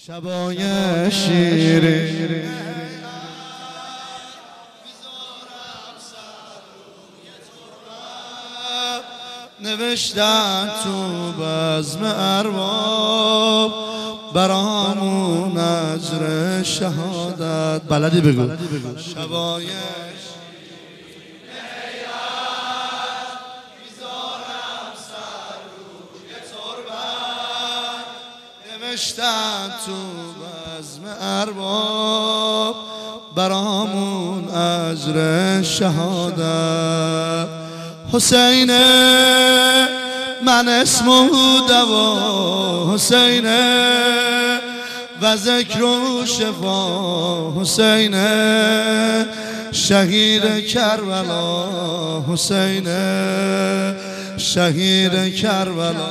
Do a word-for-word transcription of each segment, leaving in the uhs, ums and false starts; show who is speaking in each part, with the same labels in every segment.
Speaker 1: شبای شیرین نوشتن تو بزم ارباب برامون اجر شهادت. بلدی بگو شبای نوشتن تو بزم ارباب برامون اجر شهادت. حسین من اسم و دوا حسین و ذکر و شفا حسین شهید کربلا حسین شهید کربلا.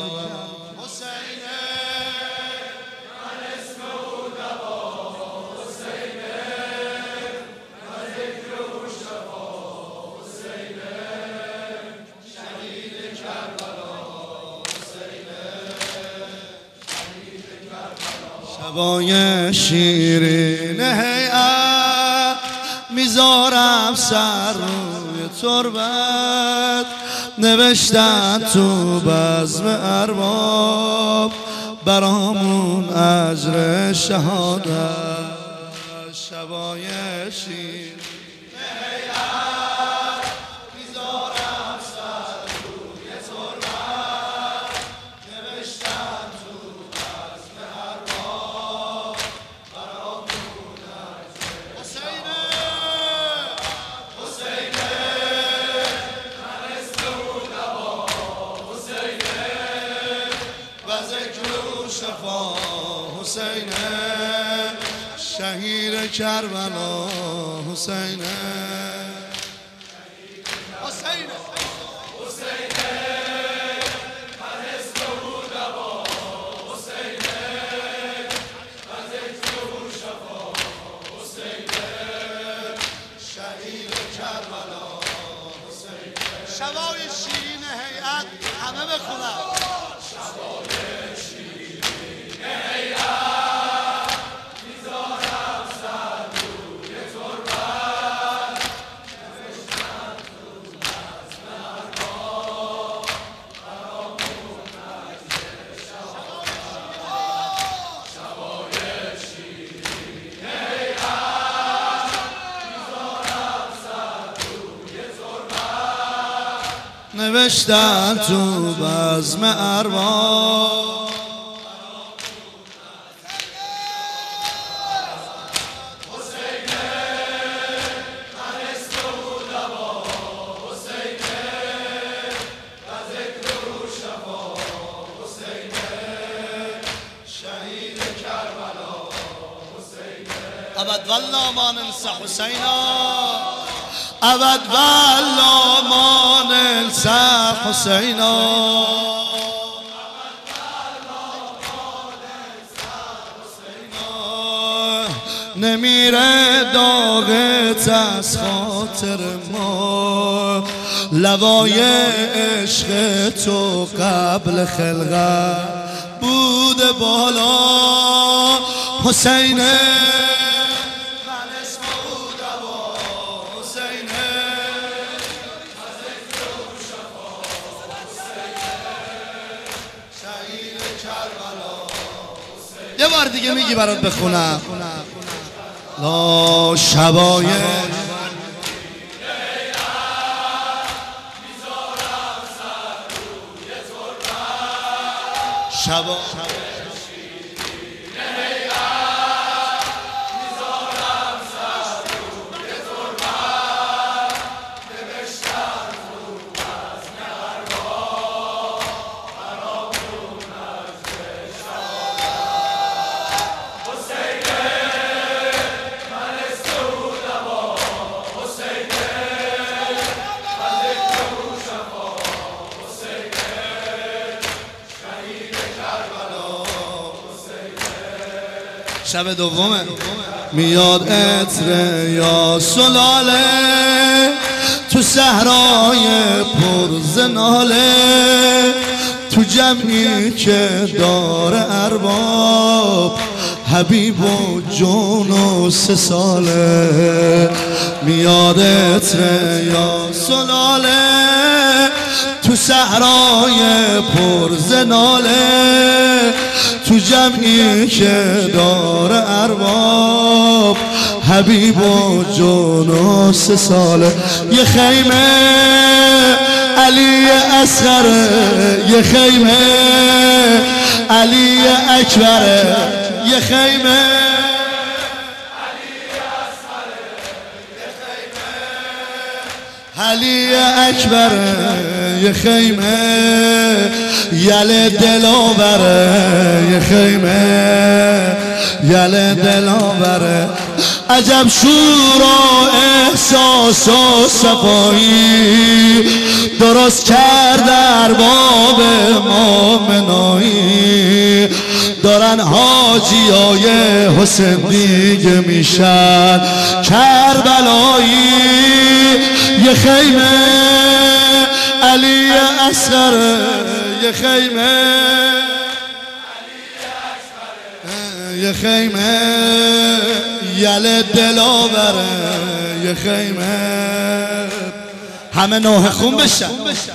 Speaker 1: شبای شیرین هیئت میذارم سر روی تربت نوشتن تو بزم ارباب برامون اجر شهادت. شبای شیرین حسین شهید کربلا حسین حسین حسین من اسم و دوا حسین و ذکر و شفا حسین شهید کربلا حسین. شبای شیرین هیئت همه بخونن. نوشتن تو بزم ارباب حسین من اسم و دوا حسین و ذکر و شفا حسین شهید کربلا حسین. ابد والله ما ننسى حسینا ابد والله ما ننسى حسینا نمیره داغت از خاطر ما لوای عشق تو قبل خلقت بوده بالا حسین یه بار دیگه میگی برات بخونم. لا شبای شبا شب دومه میاد عطر یا سلاله تو صحرای پر زناله تو جمعی که داره ارباب حبیب و جون و سه ساله میادت ره یا سلاله تو صحرای پر زناله تو جمعی که داره ارباب حبیب و جون و سه ساله یه خیمه علی اصغر یه خیمه علی اکبر یه خیمه علی اکبر یه خیمه یل دلاوره یه خیمه یل دلاوره عجب شور و احساس و صفایی درست کرد ارباب مومنایی دارن حاجیای حسین دیگه میشن کربلایی یه خیمه علی اصغر یه خیمه یه خیمه یل دلاوره یه خیمه همه نوح خون بشن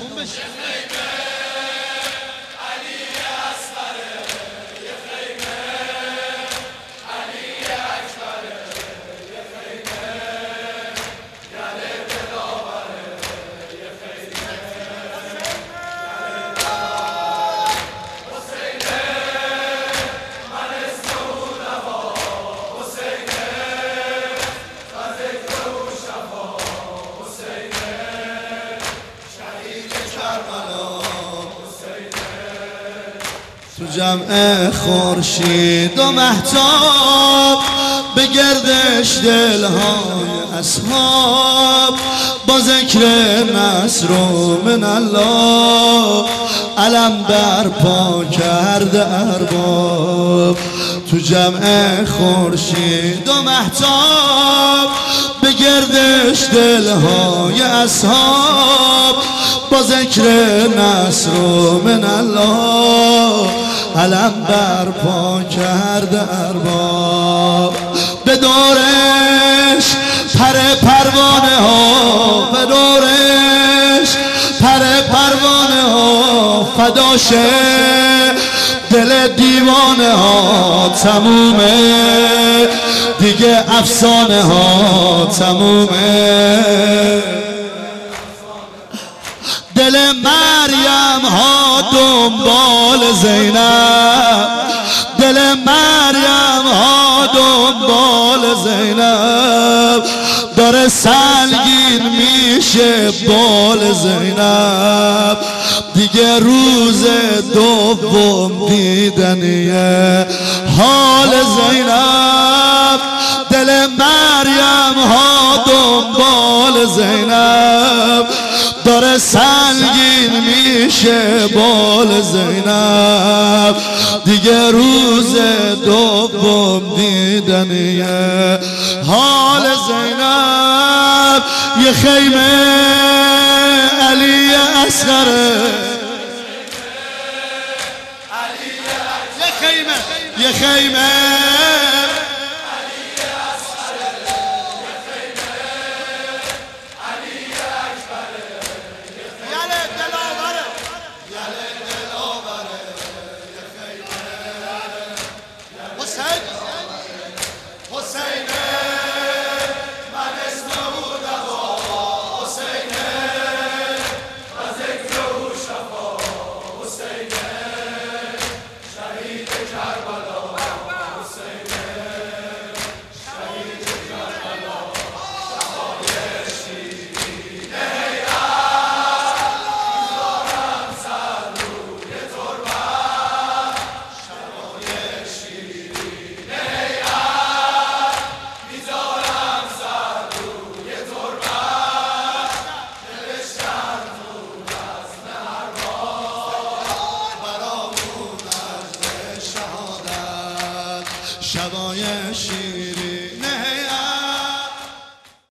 Speaker 1: تو جمع خورشید و مهتاب به گردش دلهای اصحاب با ذکر نصر و من الله علم برپا کرده ارباب تو جمع خورشید و مهتاب به گردش دلهای اصحاب با ذکر نصر و من الله علم برپا کرده ارباب به دورش پر پروانه ها به دورش پر پروانه ها فداشه دل دیوانه ها تمومه دیگه افسانه ها تمومه دل مریم ها دنبال زینب دل مریم ها دنبال زینب داره سنگین میشه بال زینب دیگه روز دوم دیدنیه حال زینب دل مریم ها دنبال زینب داره سنگین میشه بال زینب دیگه روز دوم دیدنیه حال زینب یه خیمه علی اصغر یه خیمه یه خیمه